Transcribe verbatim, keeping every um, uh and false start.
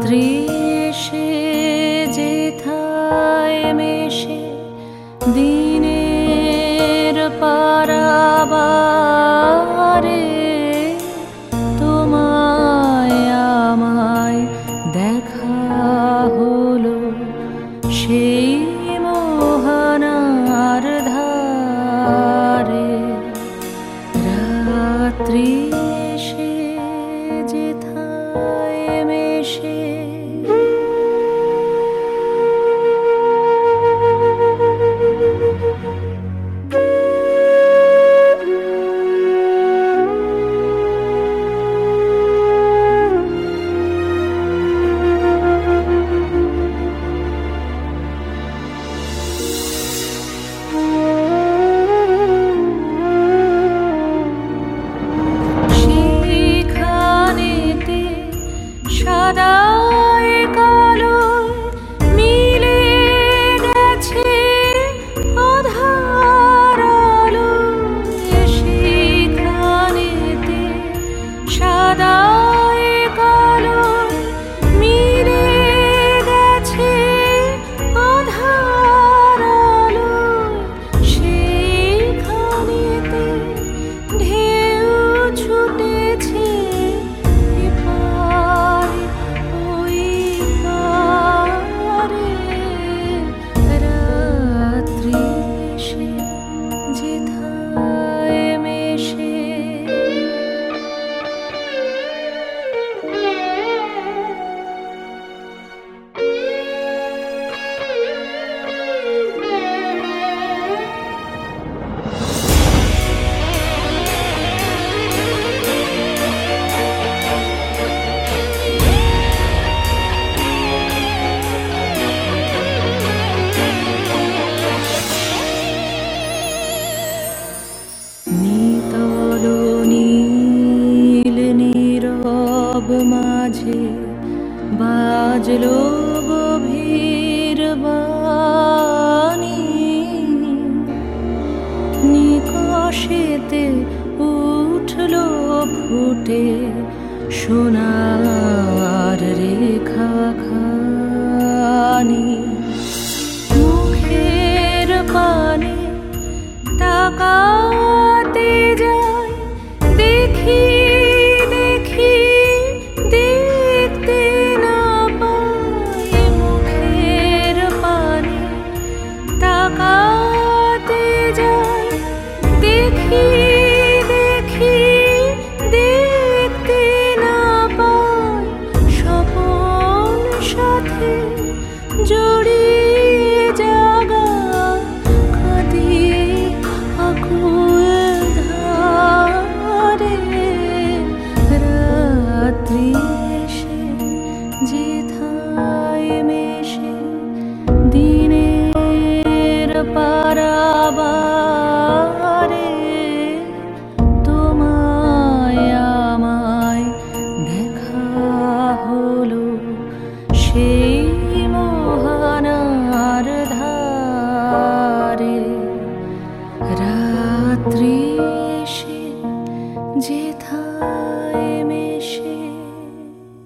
রাত্রি এসে যেথায় মেশে দিনের পারাবারে তোমায় আমায় দেখা হলো সেই মোহনার ধারে। রাত্রি এসে যেথায় মেশে সাদায় কালো মিলে গেছে আধার আলো। সেখানেতে সাদায় কালো মিলে গেছে আধার আলো। সেখানেতে ঢেউ ছুটেছে মাঝে বাজলো গভীর বাণী। নিকষেতে উঠলো ফুটে সোনার রেখা খানি। মুখের পানে তাকাতে যাই দেখি জড়িয়ে জাগা কাঁদিয়ে আকুল ধারে। রাত্রি এসে যেথায় মেশে দিনের পারাবার